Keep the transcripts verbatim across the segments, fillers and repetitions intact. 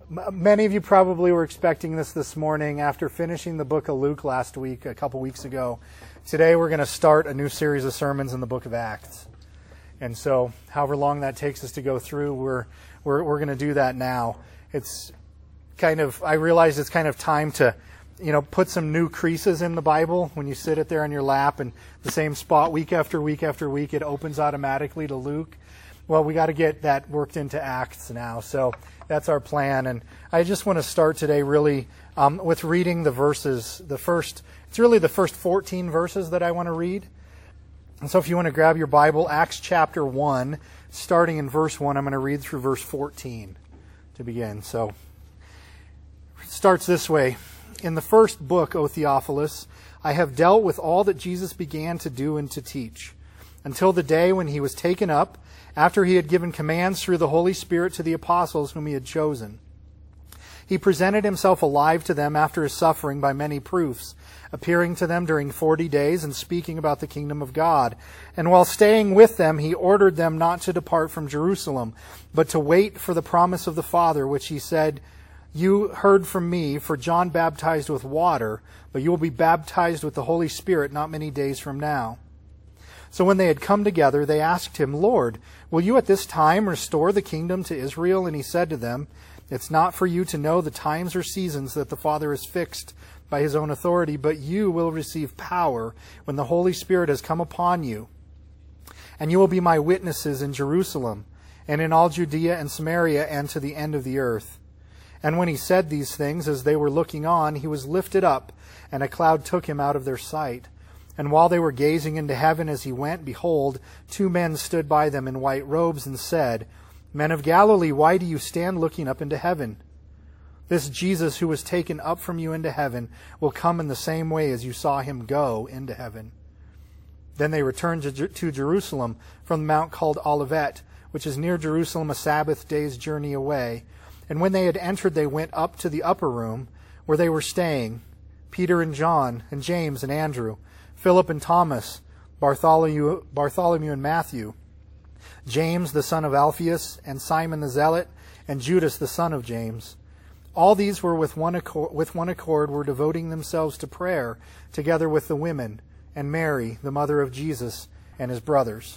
Many of you probably were expecting this this morning after finishing the book of Luke last week, a couple weeks ago. Today we're going to start a new series of sermons in the book of Acts. And so however long that takes us to go through, we're we're, we're going to do that now. It's kind of, I realize it's kind of time to, you know, put some new creases in the Bible. When you sit it there on your lap and the same spot week after week after week, it opens automatically to Luke. Well, we got to get that worked into Acts now. So that's our plan. And I just want to start today really um, with reading the verses. The first, it's really the first fourteen verses that I want to read. And so if you want to grab your Bible, Acts chapter one, starting in verse one, I'm going to read through verse fourteen to begin. So it starts this way. In the first book, O Theophilus, I have dealt with all that Jesus began to do and to teach, until the day when he was taken up, after he had given commands through the Holy Spirit to the apostles whom he had chosen. He presented himself alive to them after his suffering by many proofs, appearing to them during forty days and speaking about the kingdom of God. And while staying with them, he ordered them not to depart from Jerusalem, but to wait for the promise of the Father, which he said, "You heard from me, for John baptized with water, but you will be baptized with the Holy Spirit not many days from now." So when they had come together, they asked him, "Lord, will you at this time restore the kingdom to Israel?" And he said to them, "It's not for you to know the times or seasons that the Father has fixed by his own authority, but you will receive power when the Holy Spirit has come upon you. And you will be my witnesses in Jerusalem and in all Judea and Samaria and to the end of the earth." And when he said these things, as they were looking on, he was lifted up, and a cloud took him out of their sight. And while they were gazing into heaven as he went, behold, two men stood by them in white robes and said, "Men of Galilee, why do you stand looking up into heaven? This Jesus who was taken up from you into heaven will come in the same way as you saw him go into heaven." Then they returned to, to Jerusalem from the mount called Olivet, which is near Jerusalem, a Sabbath day's journey away. And when they had entered, they went up to the upper room where they were staying, Peter and John and James and Andrew, Philip and Thomas, Bartholomew, Bartholomew and Matthew, James the son of Alphaeus, and Simon the Zealot, and Judas the son of James. All these were with one accord, with one accord were devoting themselves to prayer, together with the women, and Mary, the mother of Jesus, and his brothers.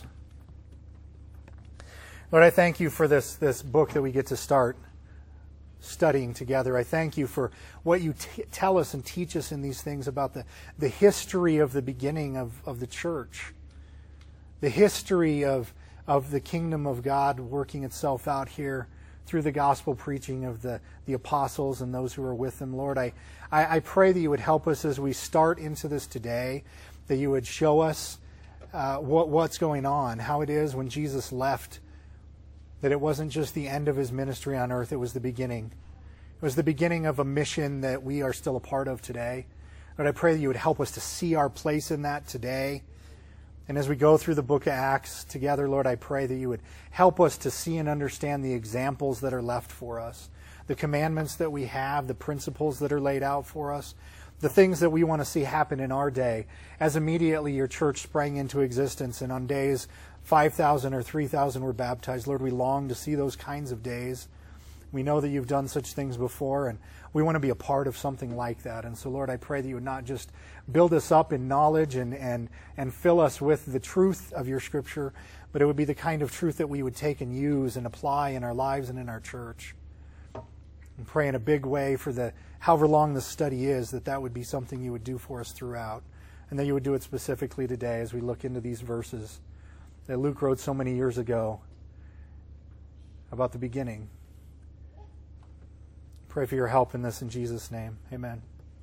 Lord, I thank you for this, this book that we get to start studying together. I thank you for what you t- tell us and teach us in these things about the, the history of the beginning of, of the church, the history of, of the kingdom of God working itself out here through the gospel preaching of the, the apostles and those who are with them. Lord, I, I, I pray that you would help us as we start into this today, that you would show us uh, what, what's going on, how it is when Jesus left, that it wasn't just the end of his ministry on earth, it was the beginning. It was the beginning of a mission that we are still a part of today. Lord, I pray that you would help us to see our place in that today. And as we go through the book of Acts together, Lord, I pray that you would help us to see and understand the examples that are left for us, the commandments that we have, the principles that are laid out for us, the things that we want to see happen in our day, as immediately your church sprang into existence and on days five thousand or three thousand were baptized. Lord, we long to see those kinds of days. We know that you've done such things before, and we want to be a part of something like that. And so, Lord, I pray that you would not just build us up in knowledge and, and, and fill us with the truth of your Scripture, but it would be the kind of truth that we would take and use and apply in our lives and in our church. And pray in a big way for the however long the study is, that that would be something you would do for us throughout, and that you would do it specifically today as we look into these verses that Luke wrote so many years ago about the beginning. Pray for your help in this in Jesus' name. Amen.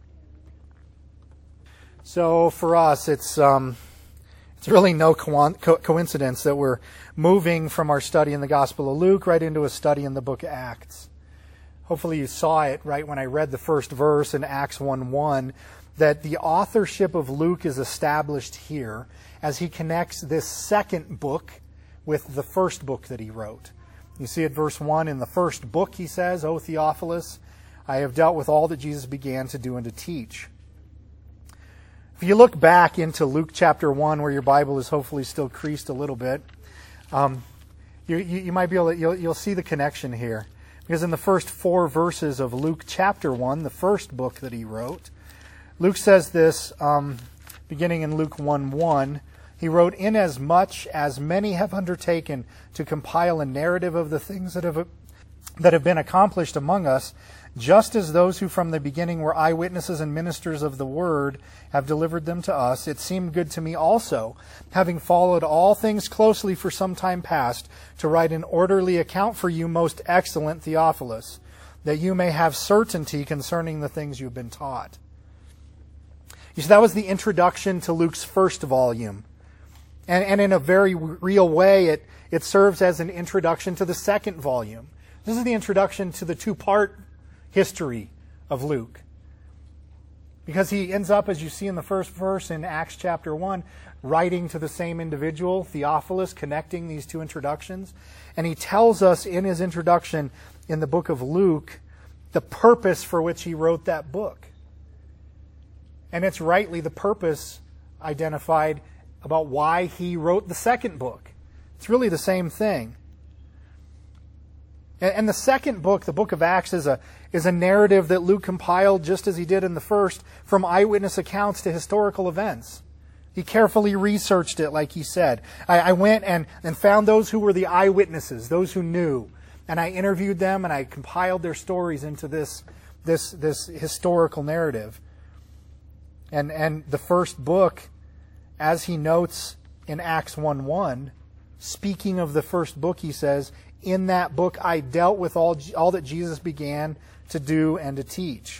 So for us, it's um, it's really no co- co- coincidence that we're moving from our study in the Gospel of Luke right into a study in the book of Acts. Hopefully you saw it right when I read the first verse in Acts one one, that the authorship of Luke is established here as he connects this second book with the first book that he wrote. You see at verse one, in the first book he says, "O Theophilus, I have dealt with all that Jesus began to do and to teach." If you look back into Luke chapter one, where your Bible is hopefully still creased a little bit, um, you, you, you might be able to, you'll, you'll see the connection here. Because in the first four verses of Luke chapter one, the first book that he wrote, Luke says this, um, beginning in Luke one one, he wrote, "Inasmuch as many have undertaken to compile a narrative of the things that have that have been accomplished among us, just as those who from the beginning were eyewitnesses and ministers of the word have delivered them to us, it seemed good to me also, having followed all things closely for some time past, to write an orderly account for you, most excellent Theophilus, that you may have certainty concerning the things you have been taught." You see, that was the introduction to Luke's first volume. And, and in a very real way, it, it serves as an introduction to the second volume. This is the introduction to the two-part history of Luke. Because he ends up, as you see in the first verse in Acts chapter one, writing to the same individual, Theophilus, connecting these two introductions. And he tells us in his introduction in the book of Luke the purpose for which he wrote that book. And it's rightly the purpose identified about why he wrote the second book. It's really the same thing. And the second book, the book of Acts, is a is a narrative that Luke compiled, just as he did in the first, from eyewitness accounts to historical events. He carefully researched it, like he said. I, I went and, and found those who were the eyewitnesses, those who knew. And I interviewed them, and I compiled their stories into this, this, this historical narrative. And, and the first book, as he notes in Acts one one, speaking of the first book, he says, "In that book I dealt with all, all that Jesus began to do and to teach."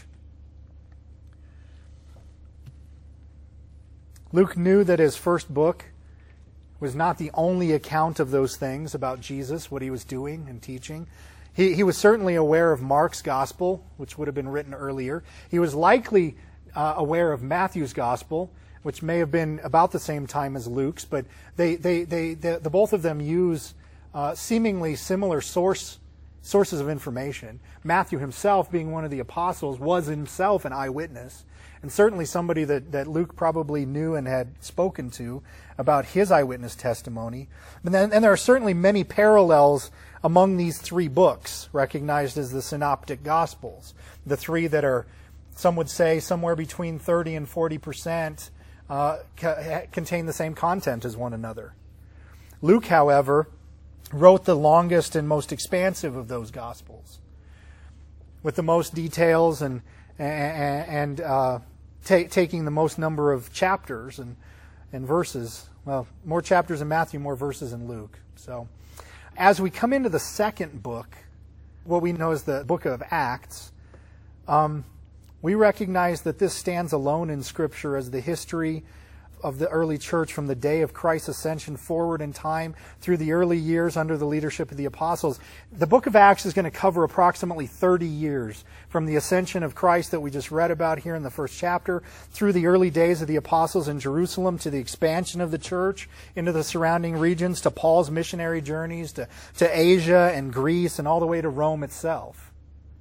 Luke knew that his first book was not the only account of those things about Jesus, what he was doing and teaching. He, he was certainly aware of Mark's gospel, which would have been written earlier. He was likely uh, aware of Matthew's gospel, which may have been about the same time as Luke's, but they, they, they, they the both of them use uh, seemingly similar source sources of information. Matthew himself, being one of the apostles, was himself an eyewitness, and certainly somebody that, that Luke probably knew and had spoken to about his eyewitness testimony. And then, and there are certainly many parallels among these three books, recognized as the Synoptic Gospels. The three that are, some would say, somewhere between thirty and forty percent uh, ca- contain the same content as one another. Luke, however, wrote the longest and most expansive of those Gospels, with the most details and and, and uh, ta- taking the most number of chapters and, and verses. Well, more chapters in Matthew, more verses in Luke. So, as we come into the second book, what we know as the book of Acts, um, we recognize that this stands alone in Scripture as the history of the early church from the day of Christ's ascension forward in time through the early years under the leadership of the apostles. The book of Acts is going to cover approximately thirty years from the ascension of Christ that we just read about here in the first chapter through the early days of the apostles in Jerusalem to the expansion of the church into the surrounding regions to Paul's missionary journeys to, to Asia and Greece and all the way to Rome itself.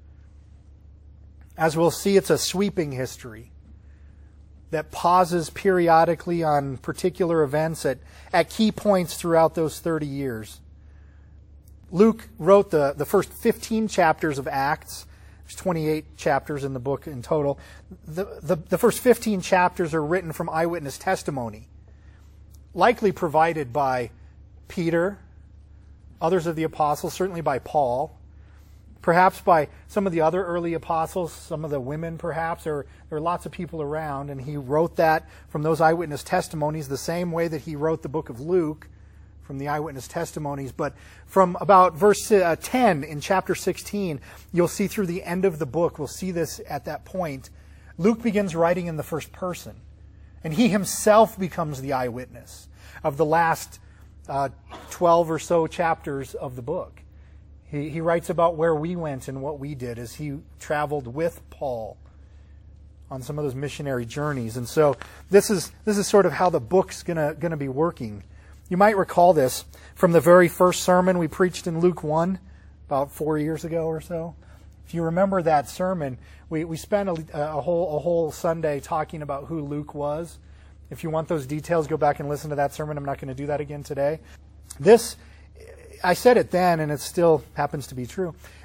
As we'll see, it's a sweeping history that pauses periodically on particular events at, at key points throughout those thirty years. Luke wrote the, the first fifteen chapters of Acts. There's twenty-eight chapters in the book in total. The, the, the first fifteen chapters are written from eyewitness testimony, likely provided by Peter, others of the apostles, certainly by Paul, perhaps by some of the other early apostles, some of the women perhaps. There, there are lots of people around, and he wrote that from those eyewitness testimonies the same way that he wrote the book of Luke from the eyewitness testimonies. But from about verse uh, ten in chapter sixteen, you'll see through the end of the book, we'll see this at that point, Luke begins writing in the first person. And he himself becomes the eyewitness of the last uh, twelve or so chapters of the book. He, he writes about where we went and what we did as he traveled with Paul on some of those missionary journeys. And so this is this is sort of how the book's gonna gonna be working. You might recall this from the very first sermon we preached in Luke one about four years ago or so. If you remember that sermon, we, we spent a, a whole a whole Sunday talking about who Luke was. If you want those details, go back and listen to that sermon. I'm not going to do that again today. This, I said it then, and it still happens to be true.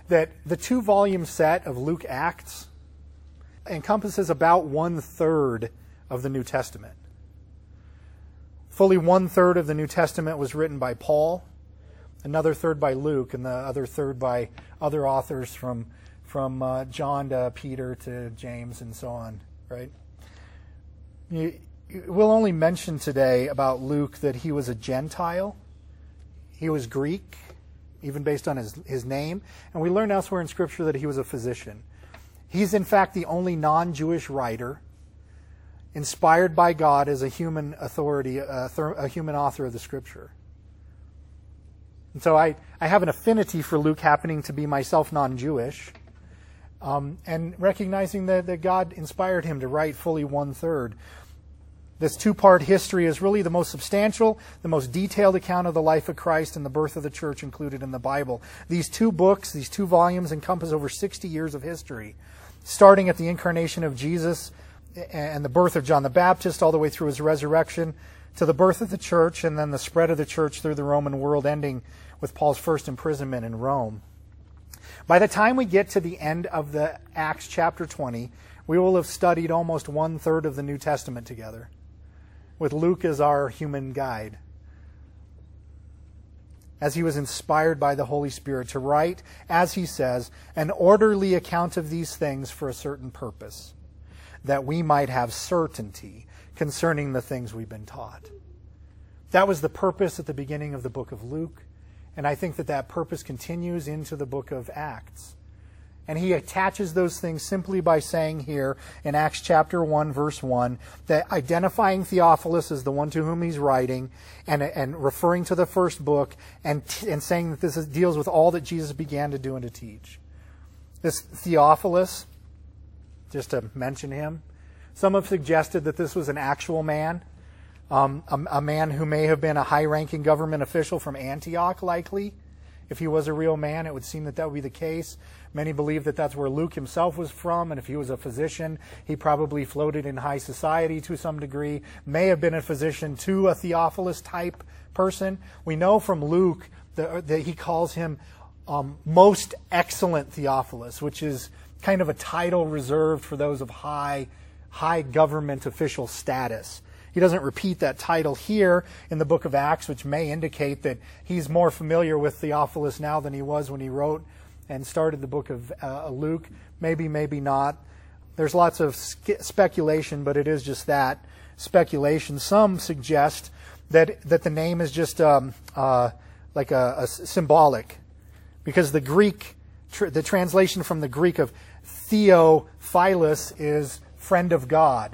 that the two-volume set of Luke Acts encompasses about one-third of the New Testament. Fully one-third of the New Testament was written by Paul, another third by Luke, and the other third by other authors from, from uh, John to Peter to James and so on, right? You, we'll only mention today about Luke that he was a Gentile. He was Greek, even based on his, his name. And we learn elsewhere in Scripture that he was a physician. He's, in fact, the only non-Jewish writer inspired by God as a human authority, a, a human author of the Scripture. And so I, I have an affinity for Luke, happening to be myself non-Jewish, um, and recognizing that, that God inspired him to write fully one-third. This two-part history is really the most substantial, the most detailed account of the life of Christ and the birth of the church included in the Bible. These two books, these two volumes, encompass over sixty years of history, starting at the incarnation of Jesus and the birth of John the Baptist, all the way through his resurrection, to the birth of the church, and then the spread of the church through the Roman world, ending with Paul's first imprisonment in Rome. By the time we get to the end of the Acts chapter twenty, we will have studied almost one-third of the New Testament together, with Luke as our human guide, as he was inspired by the Holy Spirit to write, as he says, an orderly account of these things for a certain purpose, that we might have certainty concerning the things we've been taught. That was the purpose at the beginning of the book of Luke, and I think that that purpose continues into the book of Acts. And he attaches those things simply by saying here in Acts chapter one, verse one, that identifying Theophilus as the one to whom he's writing, and, and referring to the first book, and, and saying that this is, deals with all that Jesus began to do and to teach. This Theophilus, just to mention him, some have suggested that this was an actual man, um, a, a man who may have been a high-ranking government official from Antioch, likely. If he was a real man, it would seem that that would be the case. Many believe that that's where Luke himself was from, and if he was a physician, he probably floated in high society to some degree, may have been a physician to a Theophilus-type person. We know from Luke that, that he calls him um, most excellent Theophilus, which is kind of a title reserved for those of high, high government official status. He doesn't repeat that title here in the book of Acts, which may indicate that he's more familiar with Theophilus now than he was when he wrote and started the book of uh, Luke. Maybe, maybe not. There's lots of sk- speculation, but it is just that, speculation. Some suggest that that the name is just um, uh, like a, a symbolic, because the Greek, tr- the translation from the Greek of Theophilus is friend of God.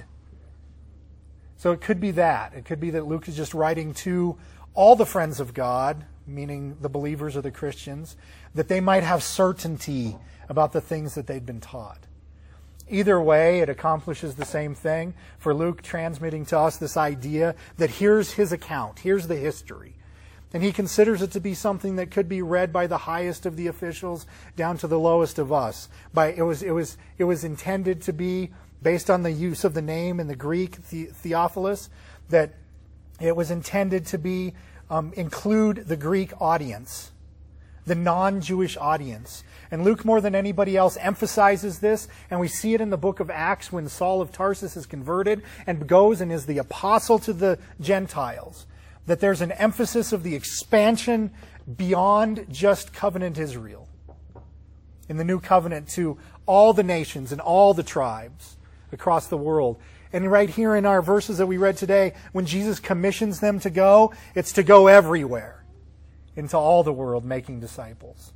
So it could be that. It could be that Luke is just writing to all the friends of God, meaning the believers or the Christians, that they might have certainty about the things that they'd been taught. Either way, it accomplishes the same thing, for Luke transmitting to us this idea that here's his account, here's the history. And he considers it to be something that could be read by the highest of the officials down to the lowest of us. By it was it was it was intended to be, based on the use of the name in the Greek, the, Theophilus, that it was intended to be um, include the Greek audience, the non-Jewish audience. And Luke, more than anybody else, emphasizes this, and we see it in the book of Acts when Saul of Tarsus is converted and goes and is the apostle to the Gentiles, that there's an emphasis of the expansion beyond just covenant Israel, in the new covenant to all the nations and all the tribes across the world. And right here in our verses that we read today, when Jesus commissions them to go, it's to go everywhere, into all the world, making disciples.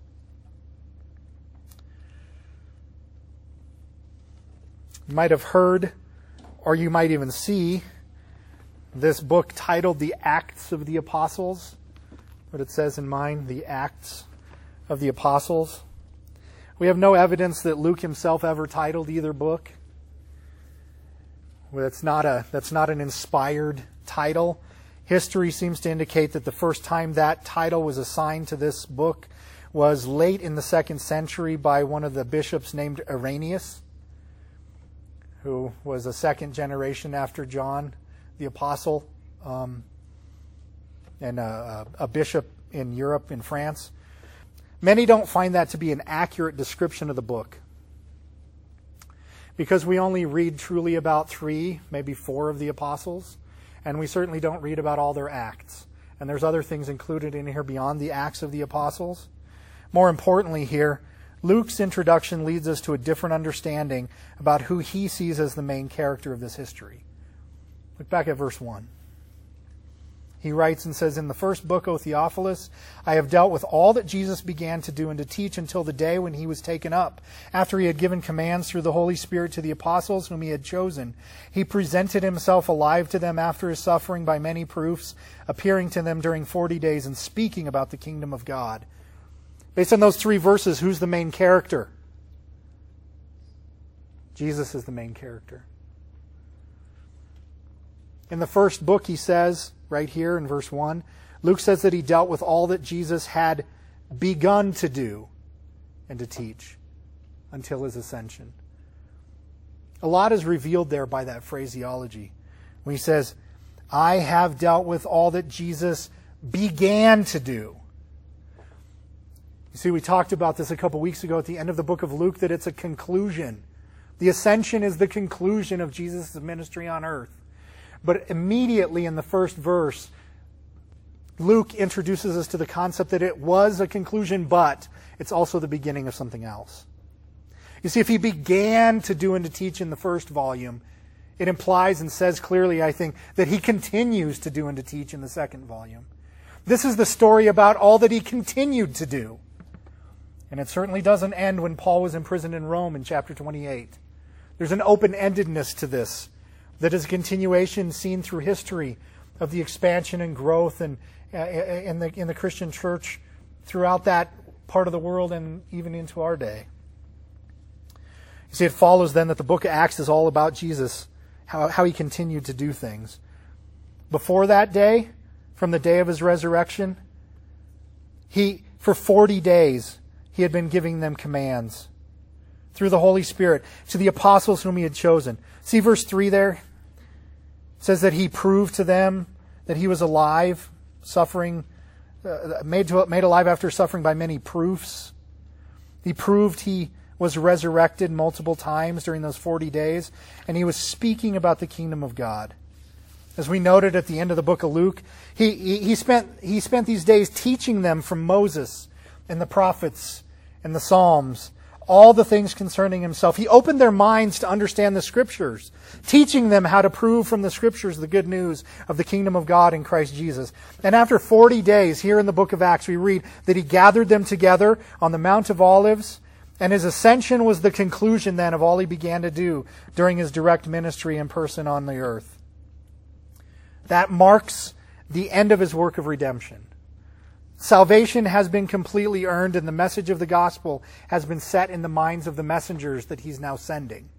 You might have heard, or you might even see, this book titled The Acts of the Apostles. What it says in mine, The Acts of the Apostles. We have no evidence that Luke himself ever titled either book. That's not a that's not an inspired title. History seems to indicate that the first time that title was assigned to this book was late in the second century by one of the bishops named Irenaeus, who was a second generation after John the Apostle, um, and a, a bishop in Europe, in France. Many don't find that to be an accurate description of the book, because we only read truly about three, maybe four of the apostles, and we certainly don't read about all their acts. And there's other things included in here beyond the acts of the apostles. More importantly here, Luke's introduction leads us to a different understanding about who he sees as the main character of this history. Look back at verse one. He writes and says, "In the first book, O Theophilus, I have dealt with all that Jesus began to do and to teach until the day when he was taken up. After he had given commands through the Holy Spirit to the apostles whom he had chosen, he presented himself alive to them after his suffering by many proofs, appearing to them during forty days and speaking about the kingdom of God." Based on those three verses, who's the main character? Jesus is the main character. In the first book, he says, right here in verse one, Luke says that he dealt with all that Jesus had begun to do and to teach until his ascension. A lot is revealed there by that phraseology. When he says, I have dealt with all that Jesus began to do. You see, we talked about this a couple weeks ago at the end of the book of Luke, that it's a conclusion. The ascension is the conclusion of Jesus' ministry on earth. But immediately in the first verse, Luke introduces us to the concept that it was a conclusion, but it's also the beginning of something else. You see, if he began to do and to teach in the first volume, it implies and says clearly, I think, that he continues to do and to teach in the second volume. This is the story about all that he continued to do. And it certainly doesn't end when Paul was imprisoned in Rome in chapter twenty-eight. There's an open-endedness to this that is a continuation seen through history of the expansion and growth and uh, in the in the Christian church throughout that part of the world and even into our day. You see, it follows then that the book of Acts is all about Jesus, how, how he continued to do things. Before that day, from the day of his resurrection, he, for forty days, he had been giving them commands through the Holy Spirit to the apostles whom he had chosen. See verse three there? It says that he proved to them that he was alive, suffering, uh, made, to, made alive after suffering by many proofs. He proved he was resurrected multiple times during those forty days, and he was speaking about the kingdom of God. As we noted at the end of the book of Luke, he, he, he, spent, he spent these days teaching them from Moses and the prophets and the Psalms, all the things concerning himself. He opened their minds to understand the Scriptures, teaching them how to prove from the Scriptures the good news of the kingdom of God in Christ Jesus. And after forty days, here in the book of Acts, we read that he gathered them together on the Mount of Olives, and his ascension was the conclusion then of all he began to do during his direct ministry in person on the earth. That marks the end of his work of redemption. Salvation has been completely earned, and the message of the gospel has been set in the minds of the messengers that he's now sending.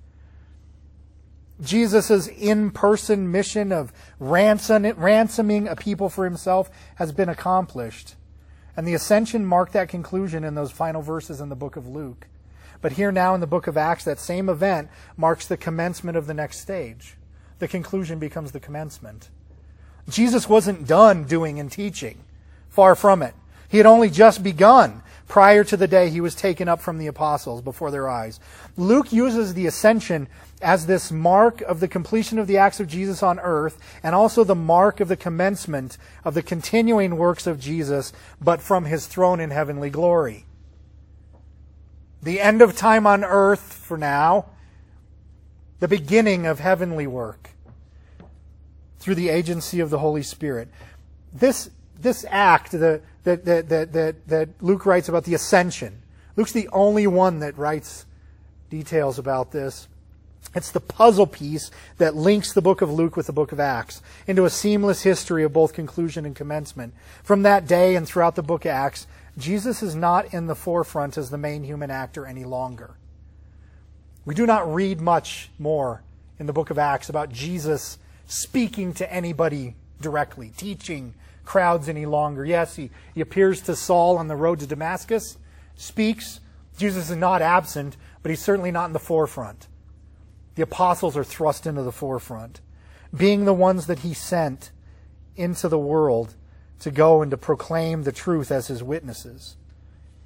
Jesus' in-person mission of ransom, ransoming a people for himself has been accomplished. And the ascension marked that conclusion in those final verses in the book of Luke. But here now in the book of Acts, that same event marks the commencement of the next stage. The conclusion becomes the commencement. Jesus wasn't done doing and teaching. Far from it. He had only just begun prior to the day he was taken up from the apostles before their eyes. Luke uses the ascension as this mark of the completion of the acts of Jesus on earth, and also the mark of the commencement of the continuing works of Jesus, but from his throne in heavenly glory. The end of time on earth for now, the beginning of heavenly work through the agency of the Holy Spirit. This This act that, that, that, that, that Luke writes about the ascension, Luke's the only one that writes details about this. It's the puzzle piece that links the book of Luke with the book of Acts into a seamless history of both conclusion and commencement. From that day and throughout the book of Acts, Jesus is not in the forefront as the main human actor any longer. We do not read much more in the book of Acts about Jesus speaking to anybody directly, teaching crowds any longer. Yes, he, he appears to Saul on the road to Damascus, speaks. Jesus is not absent, but he's certainly not in the forefront. The apostles are thrust into the forefront, being the ones that he sent into the world to go and to proclaim the truth as his witnesses.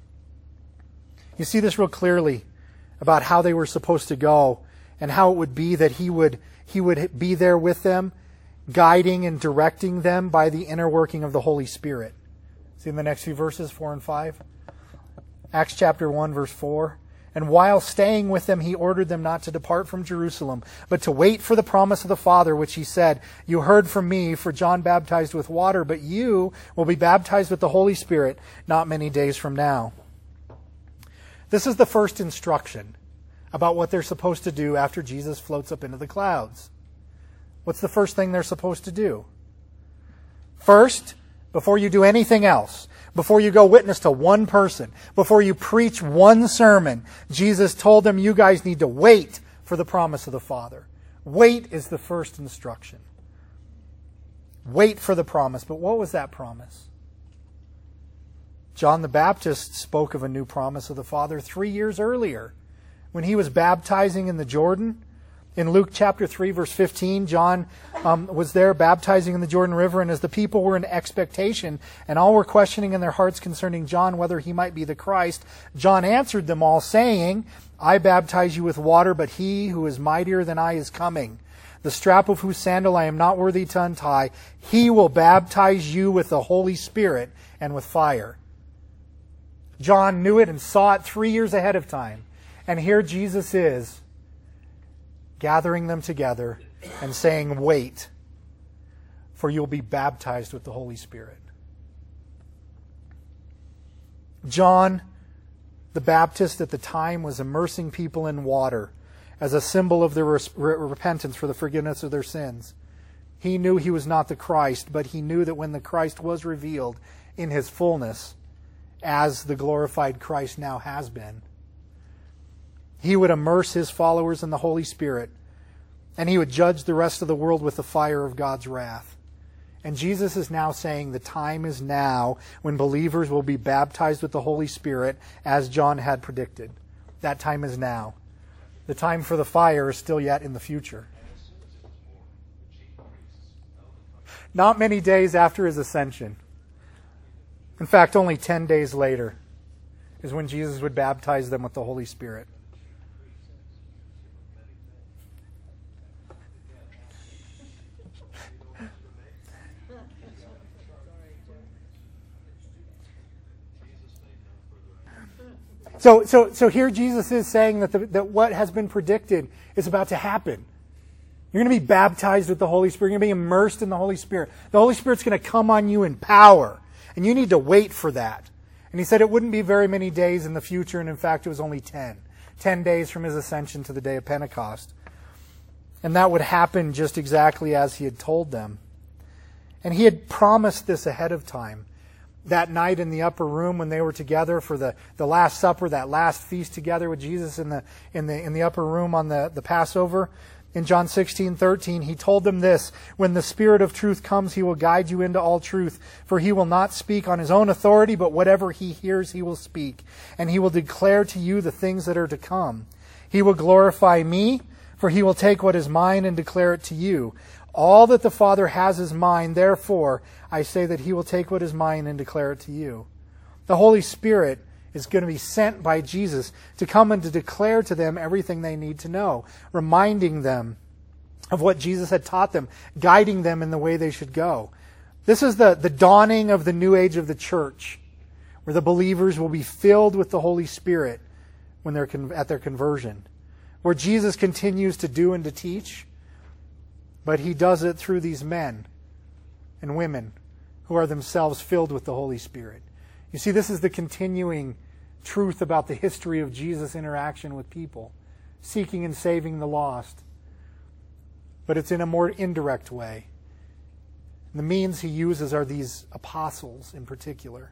You see this real clearly about how they were supposed to go and how it would be that he would he would be there with them, guiding and directing them by the inner working of the Holy Spirit. See in the next few verses, four and five. Acts chapter one, verse four. And while staying with them, he ordered them not to depart from Jerusalem, but to wait for the promise of the Father, which he said, "You heard from me, for John baptized with water, but you will be baptized with the Holy Spirit not many days from now." This is the first instruction about what they're supposed to do after Jesus floats up into the clouds. What's the first thing they're supposed to do? First, before you do anything else, before you go witness to one person, before you preach one sermon, Jesus told them, you guys need to wait for the promise of the Father. Wait is the first instruction. Wait for the promise. But what was that promise? John the Baptist spoke of a new promise of the Father three years earlier when he was baptizing in the Jordan. In Luke chapter three, verse fifteen, John um, was there baptizing in the Jordan River, and as the people were in expectation, and all were questioning in their hearts concerning John whether he might be the Christ, John answered them all, saying, "I baptize you with water, but he who is mightier than I is coming, the strap of whose sandal I am not worthy to untie. He will baptize you with the Holy Spirit and with fire." John knew it and saw it three years ahead of time. And here Jesus is, gathering them together and saying, wait, for you'll be baptized with the Holy Spirit. John the Baptist at the time was immersing people in water as a symbol of their repentance for the forgiveness of their sins. He knew he was not the Christ, but he knew that when the Christ was revealed in his fullness, as the glorified Christ now has been, he would immerse his followers in the Holy Spirit, and he would judge the rest of the world with the fire of God's wrath. And Jesus is now saying the time is now when believers will be baptized with the Holy Spirit, as John had predicted. That time is now. The time for the fire is still yet in the future. Not many days after his ascension. In fact, only ten days later is when Jesus would baptize them with the Holy Spirit. So, so, so here Jesus is saying that, the, that what has been predicted is about to happen. You're going to be baptized with the Holy Spirit. You're going to be immersed in the Holy Spirit. The Holy Spirit's going to come on you in power. And you need to wait for that. And he said it wouldn't be very many days in the future, and in fact it was only ten. Ten days from his ascension to the day of Pentecost. And that would happen just exactly as he had told them. And he had promised this ahead of time. That night in the upper room when they were together for the, the Last Supper, that last feast together with Jesus in the in the in the upper room on the, the Passover. In John sixteen thirteen, he told them this, "When the Spirit of truth comes, he will guide you into all truth. For he will not speak on his own authority, but whatever he hears, he will speak. And he will declare to you the things that are to come. He will glorify me, for he will take what is mine and declare it to you. All that the Father has is mine, therefore I say that he will take what is mine and declare it to you." The Holy Spirit is going to be sent by Jesus to come and to declare to them everything they need to know, reminding them of what Jesus had taught them, guiding them in the way they should go. This is the, the dawning of the new age of the church, where the believers will be filled with the Holy Spirit when they're con- at their conversion, where Jesus continues to do and to teach, but he does it through these men and women who are themselves filled with the Holy Spirit. You see, this is the continuing truth about the history of Jesus' interaction with people, seeking and saving the lost. But it's in a more indirect way. The means he uses are these apostles in particular.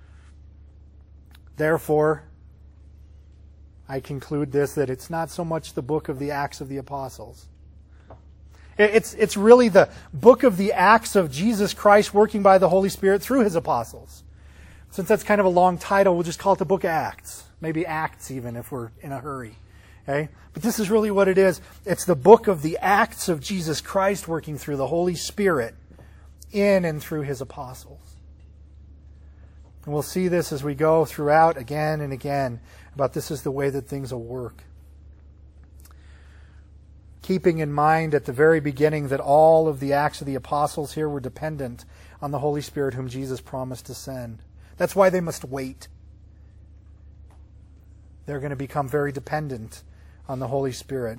Therefore, I conclude this, that it's not so much the book of the Acts of the Apostles. It's, it's really the book of the Acts of Jesus Christ working by the Holy Spirit through his apostles. Since that's kind of a long title, we'll just call it the book of Acts. Maybe Acts even if we're in a hurry. Okay? But this is really what it is. It's the book of the Acts of Jesus Christ working through the Holy Spirit in and through his apostles. And we'll see this as we go throughout again and again about this is the way that things will work. Keeping in mind at the very beginning that all of the Acts of the Apostles here were dependent on the Holy Spirit whom Jesus promised to send. That's why they must wait. They're going to become very dependent on the Holy Spirit.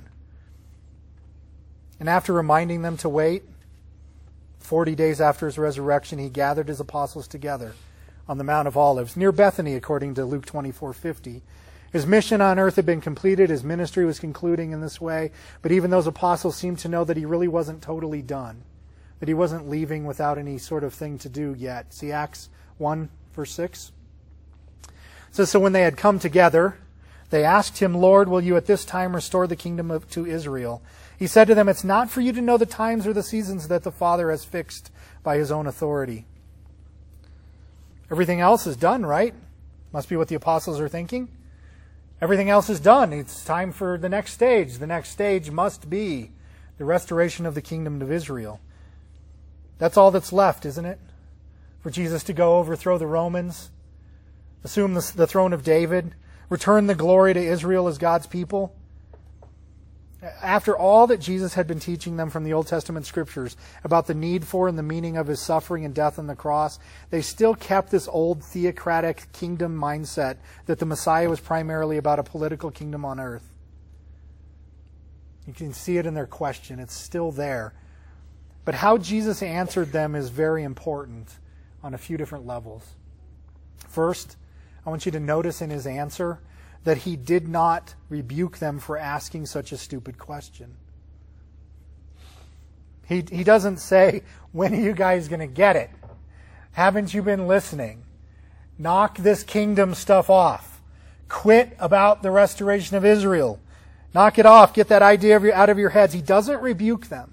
And after reminding them to wait, forty days after his resurrection, he gathered his apostles together on the Mount of Olives, near Bethany, according to Luke twenty-four fifty. His mission on earth had been completed. His ministry was concluding in this way. But even those apostles seemed to know that he really wasn't totally done, that he wasn't leaving without any sort of thing to do yet. See Acts one, verse six? It says, so when they had come together, they asked him, Lord, will you at this time restore the kingdom of, to Israel? He said to them, it's not for you to know the times or the seasons that the Father has fixed by his own authority. Everything else is done, right? Must be what the apostles are thinking. Everything else is done. It's time for the next stage. The next stage must be the restoration of the kingdom of Israel. That's all that's left, isn't it? For Jesus to go overthrow the Romans, assume the, the throne of David, return the glory to Israel as God's people. After all that Jesus had been teaching them from the Old Testament scriptures about the need for and the meaning of his suffering and death on the cross, they still kept this old theocratic kingdom mindset that the Messiah was primarily about a political kingdom on earth. You can see it in their question. It's still there. But how Jesus answered them is very important on a few different levels. First, I want you to notice in his answer that he did not rebuke them for asking such a stupid question. He, he doesn't say, when are you guys going to get it? Haven't you been listening? Knock this kingdom stuff off. Quit about the restoration of Israel. Knock it off. Get that idea of your, out of your heads. He doesn't rebuke them.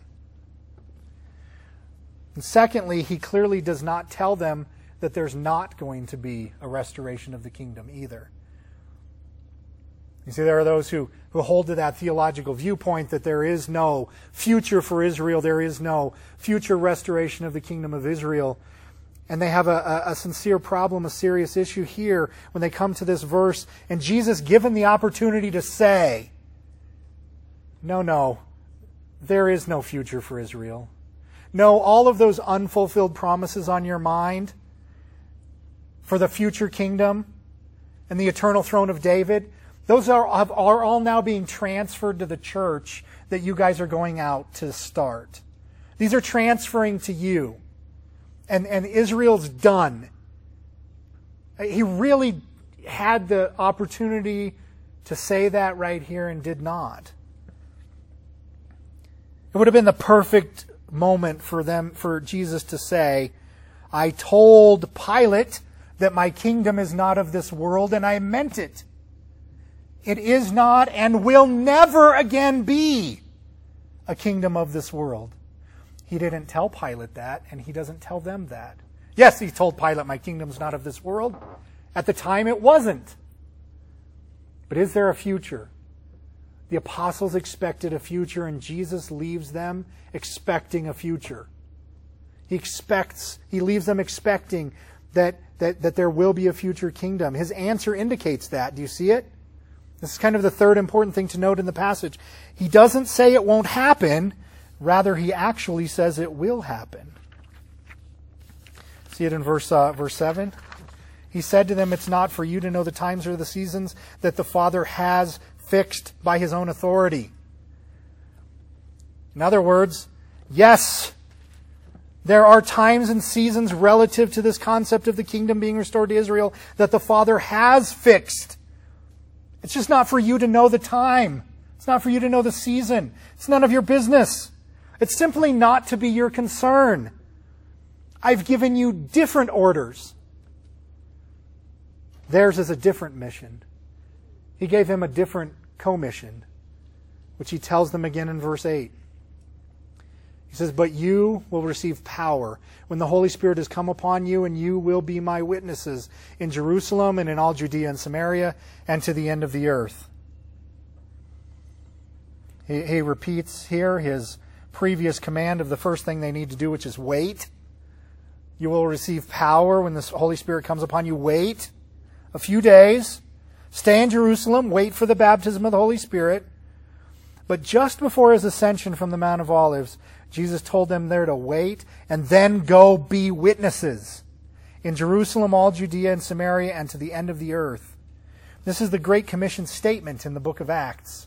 And secondly, he clearly does not tell them that there's not going to be a restoration of the kingdom either. You see, there are those who, who hold to that theological viewpoint that there is no future for Israel, there is no future restoration of the kingdom of Israel. And they have a, a, a sincere problem, a serious issue here when they come to this verse. And Jesus, given the opportunity to say, no, no, there is no future for Israel. No, all of those unfulfilled promises on your mind for the future kingdom and the eternal throne of David, those are, are all now being transferred to the church that you guys are going out to start. These are transferring to you. And, and Israel's done. He really had the opportunity to say that right here and did not. It would have been the perfect moment for them, for Jesus to say, I told Pilate that my kingdom is not of this world, and I meant it. It is not and will never again be a kingdom of this world. He didn't tell Pilate that, and he doesn't tell them that. Yes, he told Pilate, my kingdom's not of this world. At the time, it wasn't. But is there a future? The apostles expected a future, and Jesus leaves them expecting a future. He expects, he leaves them expecting that, that, that there will be a future kingdom. His answer indicates that. Do you see it? This is kind of the third important thing to note in the passage. He doesn't say it won't happen. Rather, he actually says it will happen. See it in verse uh, verse seven? He said to them, it's not for you to know the times or the seasons that the Father has fixed by his own authority. In other words, yes, there are times and seasons relative to this concept of the kingdom being restored to Israel that the Father has fixed. It's just not for you to know the time. It's not for you to know the season. It's none of your business. It's simply not to be your concern. I've given you different orders. Theirs is a different mission. He gave them a different commission, which he tells them again in verse eight. He says, but you will receive power when the Holy Spirit has come upon you, and you will be my witnesses in Jerusalem and in all Judea and Samaria and to the end of the earth. He, he repeats here his previous command of the first thing they need to do, which is wait. You will receive power when the Holy Spirit comes upon you. Wait a few days. Stay in Jerusalem. Wait for the baptism of the Holy Spirit. But just before his ascension from the Mount of Olives, Jesus told them there to wait and then go be witnesses in Jerusalem, all Judea and Samaria, and to the end of the earth. This is the Great Commission statement in the book of Acts.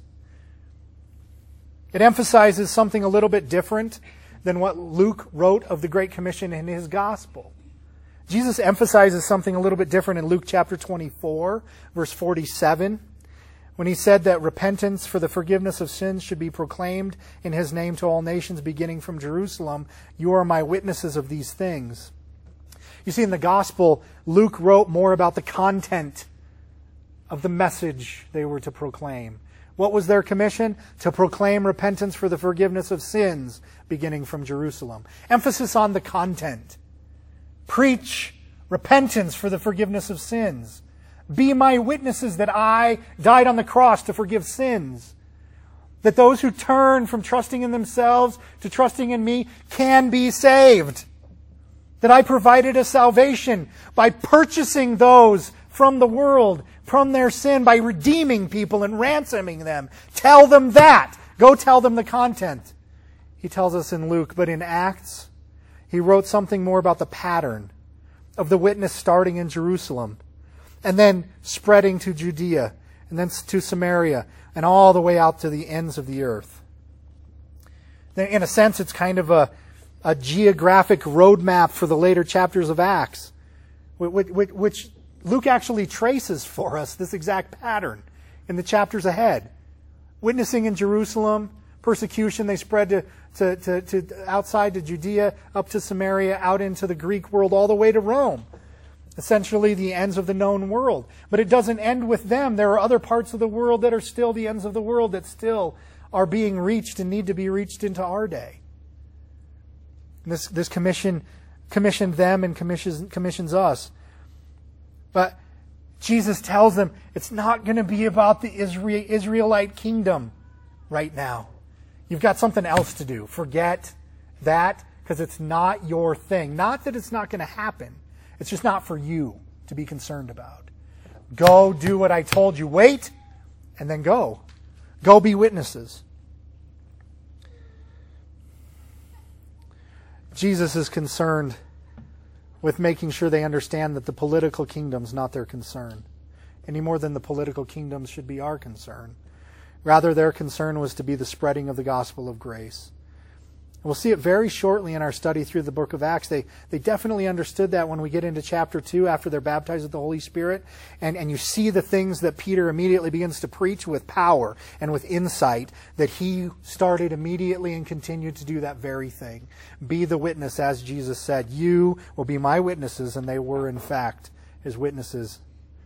It emphasizes something a little bit different than what Luke wrote of the Great Commission in his gospel. Jesus emphasizes something a little bit different in Luke chapter twenty-four, verse forty-seven, when he said that repentance for the forgiveness of sins should be proclaimed in his name to all nations, beginning from Jerusalem. You are my witnesses of these things. You see, in the gospel, Luke wrote more about the content of the message they were to proclaim. What was their commission? To proclaim repentance for the forgiveness of sins, beginning from Jerusalem. Emphasis on the content. Preach repentance for the forgiveness of sins. Be my witnesses that I died on the cross to forgive sins. That those who turn from trusting in themselves to trusting in me can be saved. That I provided a salvation by purchasing those from the world, from their sin, by redeeming people and ransoming them. Tell them that. Go tell them the content. He tells us in Luke, but in Acts, he wrote something more about the pattern of the witness starting in Jerusalem and then spreading to Judea and then to Samaria and all the way out to the ends of the earth. In a sense, it's kind of a, a geographic roadmap for the later chapters of Acts, which, which, which Luke actually traces for us this exact pattern in the chapters ahead. Witnessing in Jerusalem, persecution, they spread to, to, to, to outside to Judea, up to Samaria, out into the Greek world, all the way to Rome. Essentially the ends of the known world. But it doesn't end with them. There are other parts of the world that are still the ends of the world that still are being reached and need to be reached into our day. And this, this commission commissioned them and commissions, commissions us. But Jesus tells them it's not going to be about the Israel, Israelite kingdom right now. You've got something else to do. Forget that because it's not your thing. Not that it's not going to happen. It's just not for you to be concerned about. Go do what I told you. Wait and then go. Go be witnesses. Jesus is concerned with making sure they understand that the political kingdom's not their concern, any more than the political kingdoms should be our concern. Rather, their concern was to be the spreading of the gospel of grace. We'll see it very shortly in our study through the book of Acts. They they definitely understood that when we get into chapter two after they're baptized with the Holy Spirit. And, and you see the things that Peter immediately begins to preach with power and with insight, that he started immediately and continued to do that very thing. Be the witness, as Jesus said. You will be my witnesses, and they were in fact his witnesses.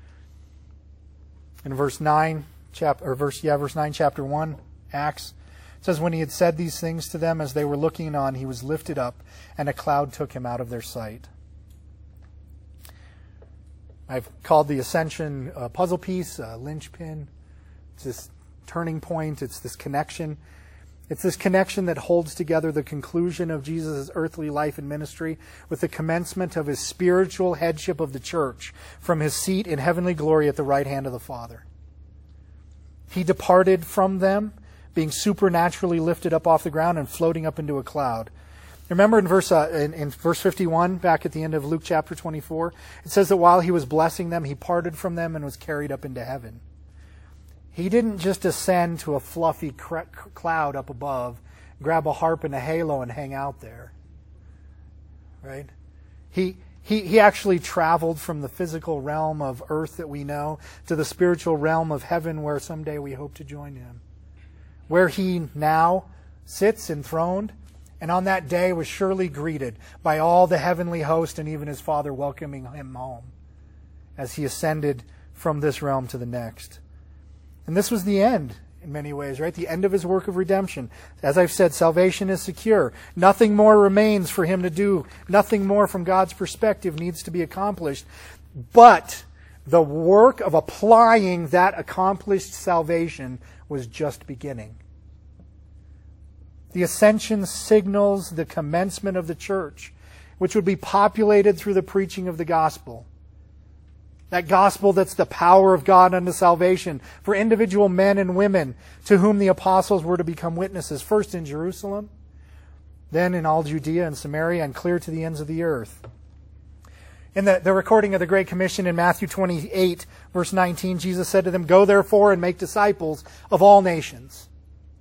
In verse nine, chap, or verse yeah, verse nine, chapter one, Acts. It says, when he had said these things to them as they were looking on, he was lifted up, and a cloud took him out of their sight. I've called the ascension a puzzle piece, a linchpin. It's this turning point. It's this connection. It's this connection that holds together the conclusion of Jesus' earthly life and ministry with the commencement of his spiritual headship of the church from his seat in heavenly glory at the right hand of the Father. He departed from them, being supernaturally lifted up off the ground and floating up into a cloud. Remember in verse uh, in, in verse fifty-one, back at the end of Luke chapter twenty-four, it says that while he was blessing them, he parted from them and was carried up into heaven. He didn't just ascend to a fluffy cr- cloud up above, grab a harp and a halo and hang out there. Right? He He, he actually traveled from the physical realm of earth that we know to the spiritual realm of heaven, where someday we hope to join him. Where he now sits enthroned, and on that day was surely greeted by all the heavenly host and even his Father welcoming him home as he ascended from this realm to the next. And this was the end in many ways, right? The end of his work of redemption. As I've said, salvation is secure. Nothing more remains for him to do. Nothing more from God's perspective needs to be accomplished. But the work of applying that accomplished salvation was just beginning. The ascension signals the commencement of the church. which would be populated through the preaching of the gospel. That gospel that's the power of God unto salvation for individual men and women to whom the apostles were to become witnesses, first in Jerusalem, then in all Judea and Samaria, and clear to the ends of the earth. In the, the recording of the Great Commission in Matthew twenty-eight, verse nineteen, Jesus said to them, "Go therefore and make disciples of all nations."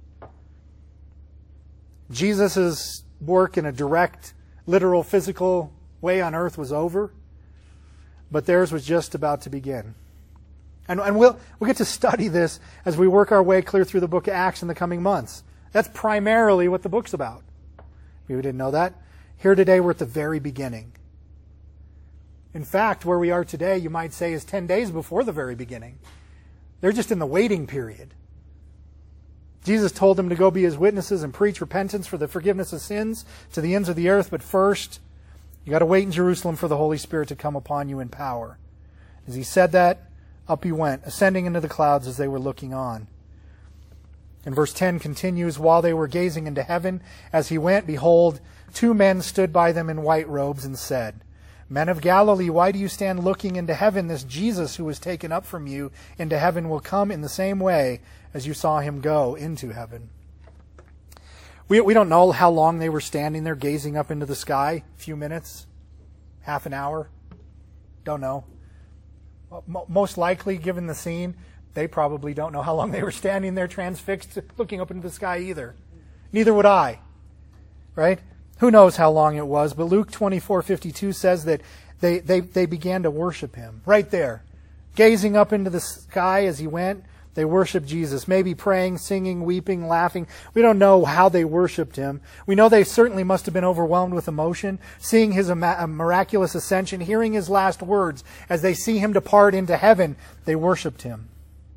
Jesus' work in a direct, literal, physical way on earth was over, but theirs was just about to begin. And, and we'll, we'll get to study this as we work our way clear through the book of Acts in the coming months. That's primarily what the book's about. If you didn't know that. Here today, we're at the very beginning. In fact, where we are today, you might say, is ten days before the very beginning. They're just in the waiting period. Jesus told them to go be his witnesses and preach repentance for the forgiveness of sins to the ends of the earth. But first, you got to wait in Jerusalem for the Holy Spirit to come upon you in power. As he said that, up he went, ascending into the clouds as they were looking on. And verse ten continues, "While they were gazing into heaven, as he went, behold, two men stood by them in white robes and said, 'Men of Galilee, why do you stand looking into heaven? This Jesus who was taken up from you into heaven will come in the same way as you saw him go into heaven.'" We, we don't know how long they were standing there gazing up into the sky. A few minutes? Half an hour? Don't know. Most likely, given the scene, they probably don't know how long they were standing there transfixed looking up into the sky either. Neither would I. Right? Who knows how long it was, but Luke twenty-four fifty-two says that they, they, they began to worship him. Right there. Gazing up into the sky as he went, they worshiped Jesus. Maybe praying, singing, weeping, laughing. We don't know how they worshiped him. We know they certainly must have been overwhelmed with emotion, seeing his miraculous ascension, hearing his last words. As they see him depart into heaven, they worshiped him.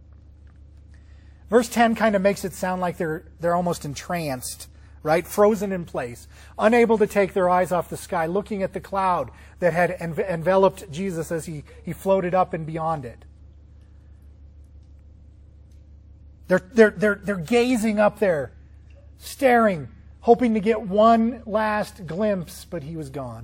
Verse ten kind of makes it sound like they're, they're almost entranced. Right? Frozen in place, unable to take their eyes off the sky, looking at the cloud that had env- enveloped Jesus as he, he floated up and beyond it. They're, they're, they're, they're gazing up there, staring, hoping to get one last glimpse, but he was gone.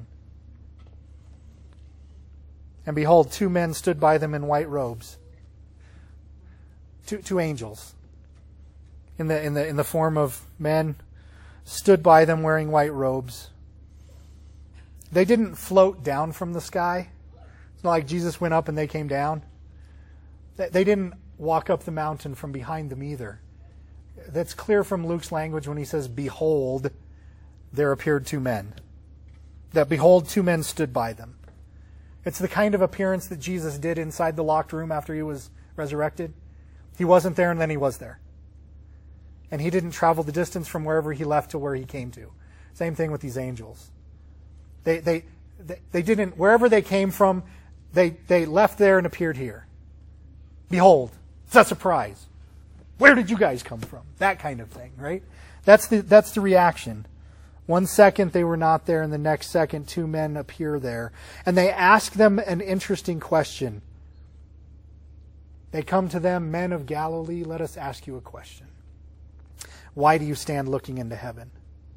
And behold, two men stood by them in white robes. Two, two angels in the, in the, in the form of men, stood by them wearing white robes. They didn't float down from the sky. It's not like Jesus went up and they came down. They didn't walk up the mountain from behind them either. That's clear from Luke's language when he says, "Behold, there appeared two men." That behold, two men stood by them. It's the kind of appearance that Jesus did inside the locked room after he was resurrected. He wasn't there and then he was there. And he didn't travel the distance from wherever he left to where he came to. Same thing with these angels. They they they, they didn't, wherever they came from, they, they left there and appeared here. Behold, it's a surprise. Where did you guys come from? That kind of thing, right? That's the that's the reaction. One second they were not there, and the next second two men appear there. And they ask them an interesting question. They come to them, "Men of Galilee, let us ask you a question. Why do you stand looking into heaven?"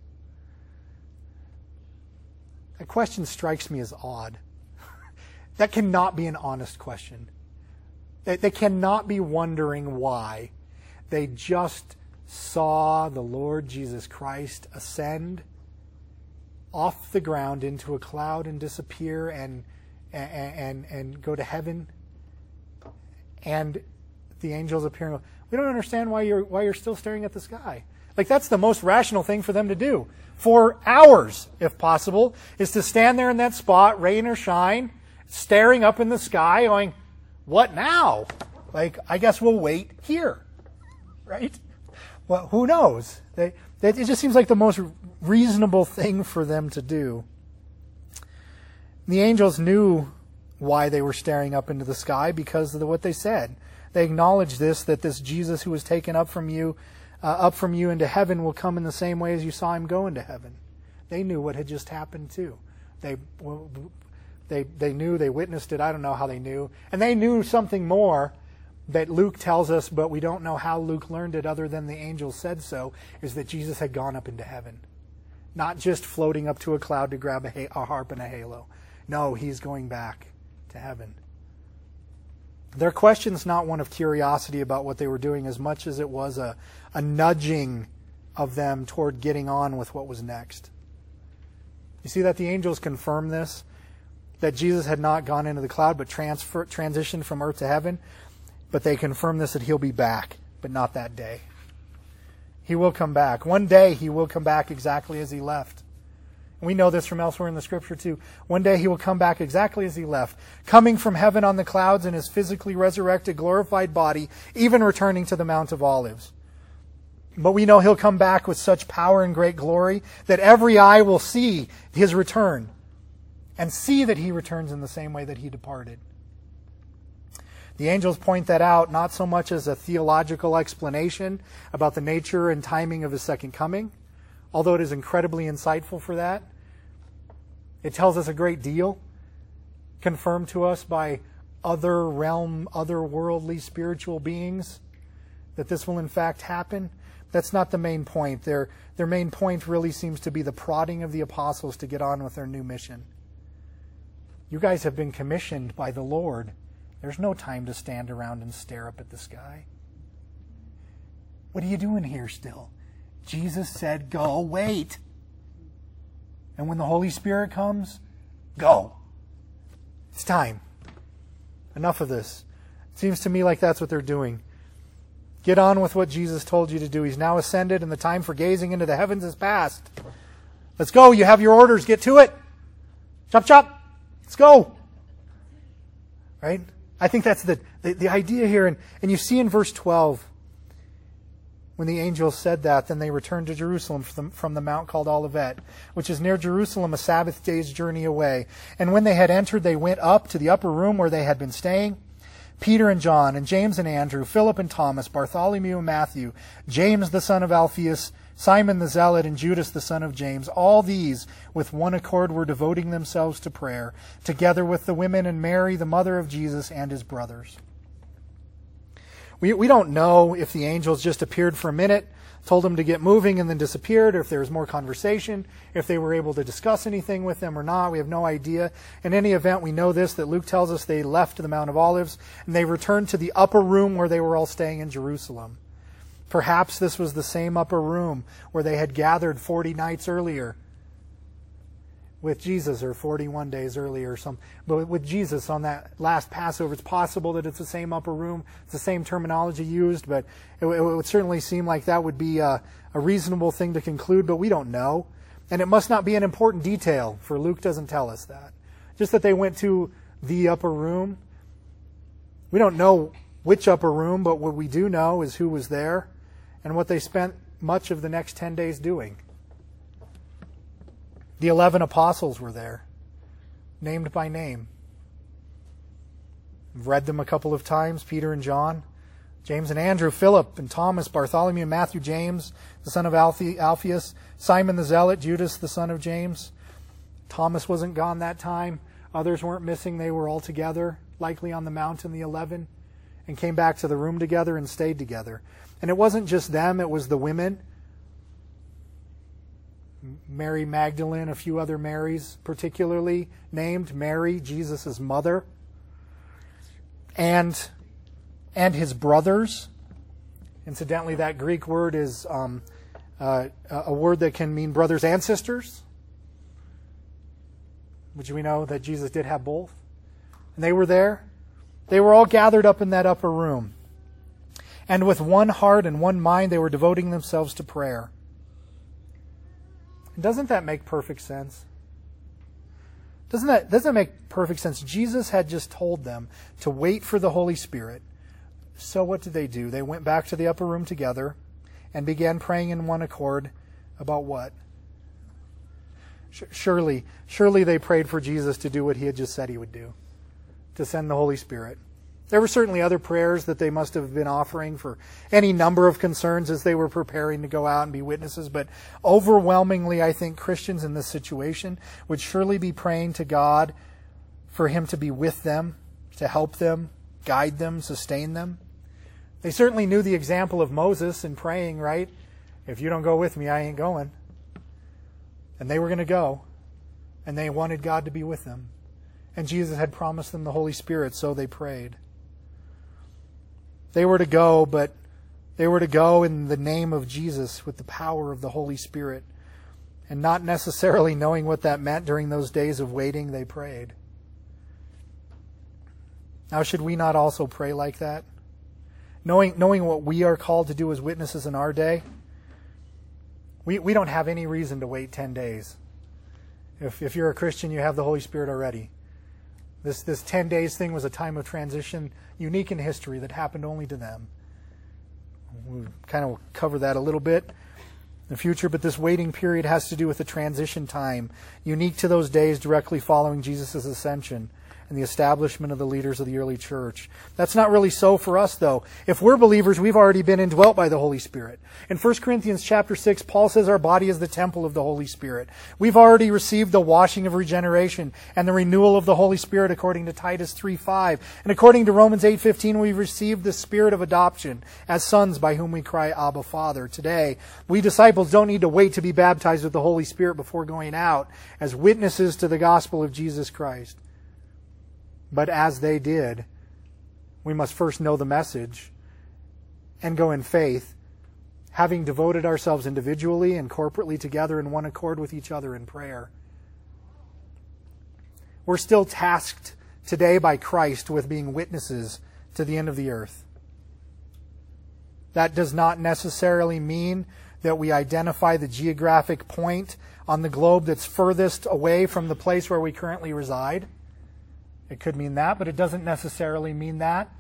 That question strikes me as odd. That cannot be an honest question. They, they cannot be wondering why. They just saw the Lord Jesus Christ ascend off the ground into a cloud and disappear and and and, and go to heaven. And the angels appear. We don't understand why you're why you're still staring at the sky. Like, that's the most rational thing for them to do. For hours, if possible, is to stand there in that spot, rain or shine, staring up in the sky, going, "What now? Like, I guess we'll wait here." Right? Well, who knows? They, they, it just seems like the most reasonable thing for them to do. The angels knew why they were staring up into the sky because of what they said. They acknowledged this, that this Jesus who was taken up from you, uh, up from you into heaven will come in the same way as you saw him go into heaven. They knew what had just happened too. They, they, they knew, they witnessed it. I don't know how they knew. And they knew something more that Luke tells us, but we don't know how Luke learned it other than the angel said so, is that Jesus had gone up into heaven. Not just floating up to a cloud to grab a, ha- a harp and a halo. No, he's going back to heaven. Their question's not one of curiosity about what they were doing as much as it was a, a nudging of them toward getting on with what was next. You see that the angels confirm this, that Jesus had not gone into the cloud but transfer, transitioned from earth to heaven, but they confirm this, that he'll be back, but not that day. He will come back. One day he will come back exactly as he left. We know this from elsewhere in the Scripture too. One day he will come back exactly as he left, coming from heaven on the clouds in his physically resurrected, glorified body, even returning to the Mount of Olives. But we know he'll come back with such power and great glory that every eye will see his return and see that he returns in the same way that he departed. The angels point that out not so much as a theological explanation about the nature and timing of his second coming, although it is incredibly insightful for that. It tells us a great deal, confirmed to us by other realm, otherworldly spiritual beings, that this will in fact happen. That's not the main point. Their, their main point really seems to be the prodding of the apostles to get on with their new mission. You guys have been commissioned by the Lord. There's no time to stand around and stare up at the sky. What are you doing here still? Jesus said, go, wait. And when the Holy Spirit comes, go. It's time. Enough of this. It seems to me like that's what they're doing. Get on with what Jesus told you to do. He's now ascended and the time for gazing into the heavens is past. Let's go. You have your orders. Get to it. Chop, chop. Let's go. Right? I think that's the, the, the idea here. And, and you see in verse twelve, when the angels said that, then they returned to Jerusalem from the, from the mount called Olivet, which is near Jerusalem, a Sabbath day's journey away. And when they had entered, they went up to the upper room where they had been staying. Peter and John, and James and Andrew, Philip and Thomas, Bartholomew and Matthew, James the son of Alphaeus, Simon the Zealot, and Judas the son of James, all these with one accord were devoting themselves to prayer, together with the women and Mary, the mother of Jesus, and his brothers. We, we don't know if the angels just appeared for a minute, told them to get moving, and then disappeared, or if there was more conversation, if they were able to discuss anything with them or not. We have no idea. In any event, we know this, that Luke tells us they left the Mount of Olives, and they returned to the upper room where they were all staying in Jerusalem. Perhaps this was the same upper room where they had gathered forty nights earlier with Jesus, or forty-one days earlier, or some, but with Jesus on that last Passover. It's possible that it's the same upper room, it's the same terminology used, but it, it would certainly seem like that would be a, a reasonable thing to conclude, but we don't know. And it must not be an important detail, for Luke doesn't tell us that. Just that they went to the upper room. We don't know which upper room, but what we do know is who was there and what they spent much of the next ten days doing. The eleven apostles were there, named by name. I've read them a couple of times, Peter and John, James and Andrew, Philip and Thomas, Bartholomew, Matthew, James, the son of Alphe- Alphaeus, Simon the Zealot, Judas, the son of James. Thomas wasn't gone that time. Others weren't missing. They were all together, likely on the mountain, the eleven, and came back to the room together and stayed together. And it wasn't just them, it was the women. Mary Magdalene, a few other Marys, particularly named Mary, Jesus' mother, and and his brothers. Incidentally, that Greek word is um, uh, a word that can mean brothers and sisters, which we know that Jesus did have both. And they were there. They were all gathered up in that upper room. And with one heart and one mind, they were devoting themselves to prayer. Doesn't that make perfect sense? Doesn't that doesn't that make perfect sense? Jesus had just told them to wait for the Holy Spirit. So what did they do? They went back to the upper room together and began praying in one accord about what? Surely, surely they prayed for Jesus to do what he had just said he would do, to send the Holy Spirit. There were certainly other prayers that they must have been offering for any number of concerns as they were preparing to go out and be witnesses. But overwhelmingly, I think Christians in this situation would surely be praying to God for him to be with them, to help them, guide them, sustain them. They certainly knew the example of Moses in praying, right? If you don't go with me, I ain't going. And they were going to go, and they wanted God to be with them. And Jesus had promised them the Holy Spirit, so they prayed. They were to go, but they were to go in the name of Jesus with the power of the Holy Spirit. And not necessarily knowing what that meant during those days of waiting, they prayed. Now, should we not also pray like that? Knowing, knowing what we are called to do as witnesses in our day, we, we don't have any reason to wait ten days. If, if you're a Christian, you have the Holy Spirit already. This, this ten days thing was a time of transition unique in history that happened only to them. We'll kind of cover that a little bit in the future, but this waiting period has to do with the transition time, unique to those days directly following Jesus' ascension and the establishment of the leaders of the early church. That's not really so for us, though. If we're believers, we've already been indwelt by the Holy Spirit. In First Corinthians chapter six, Paul says our body is the temple of the Holy Spirit. We've already received the washing of regeneration and the renewal of the Holy Spirit according to Titus three five. And according to Romans eight fifteen, we've received the spirit of adoption as sons by whom we cry, Abba, Father. Today, we disciples don't need to wait to be baptized with the Holy Spirit before going out as witnesses to the gospel of Jesus Christ. But as they did, we must first know the message and go in faith, having devoted ourselves individually and corporately together in one accord with each other in prayer. We're still tasked today by Christ with being witnesses to the end of the earth. That does not necessarily mean that we identify the geographic point on the globe that's furthest away from the place where we currently reside. It could mean that, but it doesn't necessarily mean that.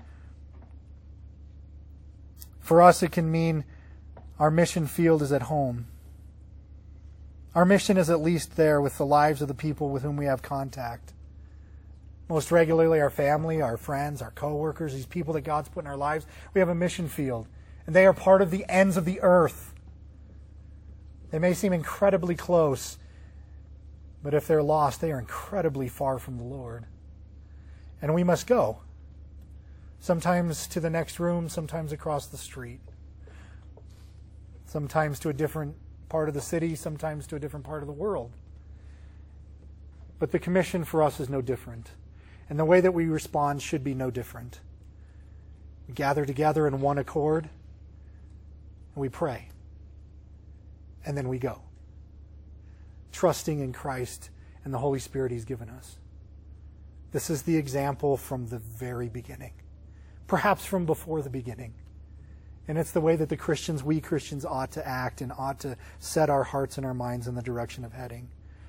For us, it can mean our mission field is at home. Our mission is at least there with the lives of the people with whom we have contact. Most regularly, our family, our friends, our co-workers, these people that God's put in our lives, we have a mission field. And they are part of the ends of the earth. They may seem incredibly close, but if they're lost, they are incredibly far from the Lord. And we must go. Sometimes to the next room, sometimes across the street. Sometimes to a different part of the city, sometimes to a different part of the world. But the commission for us is no different. And the way that we respond should be no different. We gather together in one accord, and we pray. And then we go. Trusting in Christ and the Holy Spirit He's given us. This is the example from the very beginning. Perhaps from before the beginning. And it's the way that the Christians, we Christians, ought to act and ought to set our hearts and our minds in the direction of heading.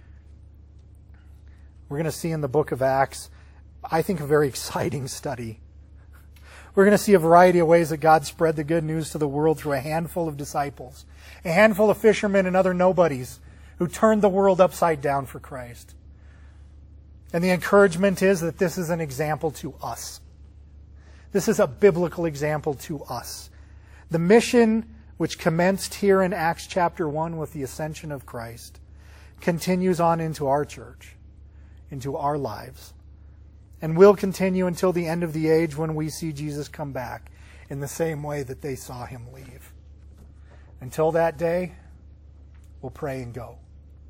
We're going to see in the book of Acts, I think, a very exciting study. We're going to see a variety of ways that God spread the good news to the world through a handful of disciples, a handful of fishermen and other nobodies who turned the world upside down for Christ. And the encouragement is that this is an example to us. This is a biblical example to us. The mission, which commenced here in Acts chapter one with the ascension of Christ, continues on into our church, into our lives, and will continue until the end of the age when we see Jesus come back in the same way that they saw Him leave. Until that day, we'll pray and go.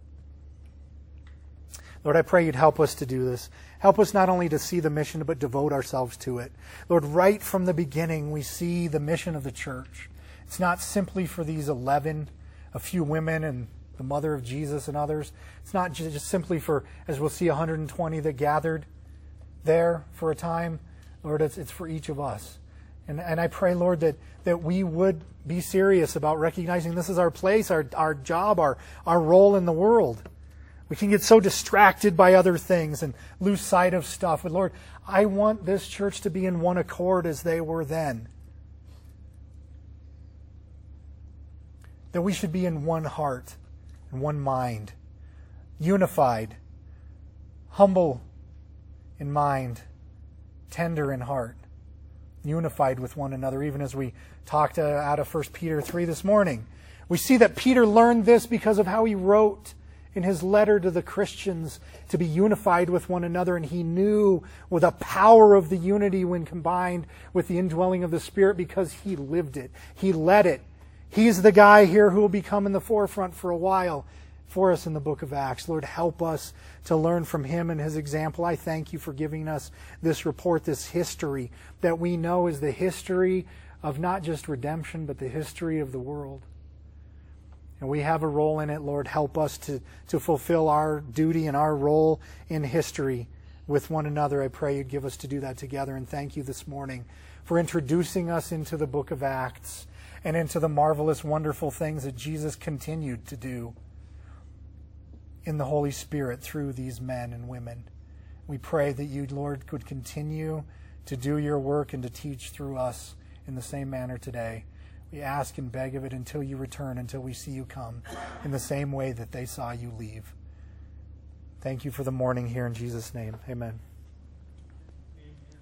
Lord, I pray You'd help us to do this. Help us not only to see the mission, but devote ourselves to it. Lord, right from the beginning, we see the mission of the church. It's not simply for these eleven, a few women and the mother of Jesus and others. It's not just simply for, as we'll see, one hundred twenty that gathered there for a time. Lord, it's, it's for each of us. And, and I pray, Lord, that, that we would be serious about recognizing this is our place, our, our job, our, our role in the world. We can get so distracted by other things and lose sight of stuff. But Lord, I want this church to be in one accord as they were then. That we should be in one heart and one mind, unified, humble in mind, tender in heart, unified with one another, even as we talked uh, out of First Peter three this morning. We see that Peter learned this because of how he wrote in his letter to the Christians to be unified with one another, and he knew with the power of the unity when combined with the indwelling of the Spirit because he lived it. He led it. He's the guy here who will become in the forefront for a while, for us in the book of Acts. Lord, help us to learn from him and his example. I thank you for giving us this report, this history that we know is the history of not just redemption, but the history of the world. And we have a role in it. Lord, help us to, to fulfill our duty and our role in history with one another. I pray you'd give us to do that together. And thank you this morning for introducing us into the book of Acts and into the marvelous, wonderful things that Jesus continued to do in the Holy Spirit through these men and women. We pray that you, Lord, could continue to do your work and to teach through us in the same manner today. We ask and beg of it until you return, until we see you come in the same way that they saw you leave. Thank you for the morning here in Jesus' name. Amen.